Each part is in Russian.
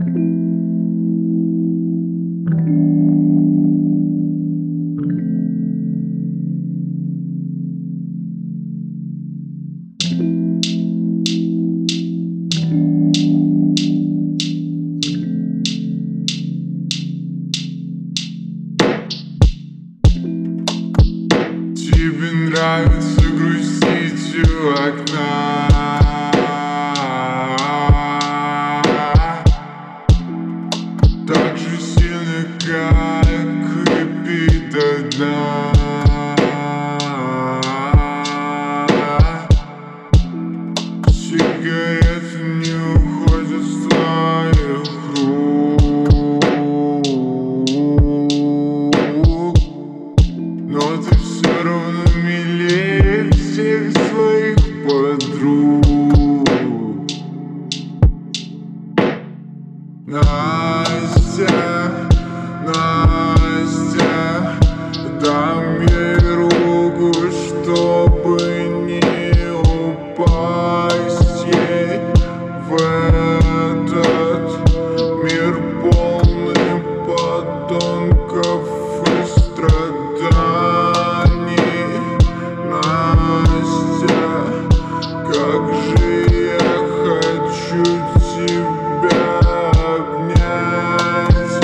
Тебе нравится грустить у окна, так же сильно, как и пить до дна. Сигареты не уходят с твоих рук, но ты все равно милее всех своих подруг. Настя, Настя, дам ей руку, чтобы не упасть ей в этот мир полный подонков и страданий. Настя, как же я хочу тебя обнять,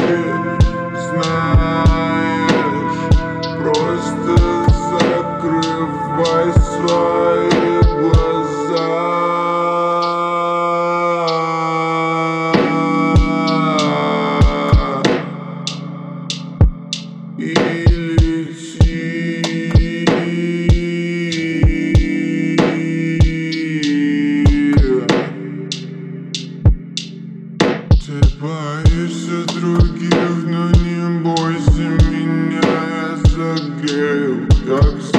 знаешь, просто закрывай свои глаза и лети. Ты боишься других, но не бойся меня, я согрею, как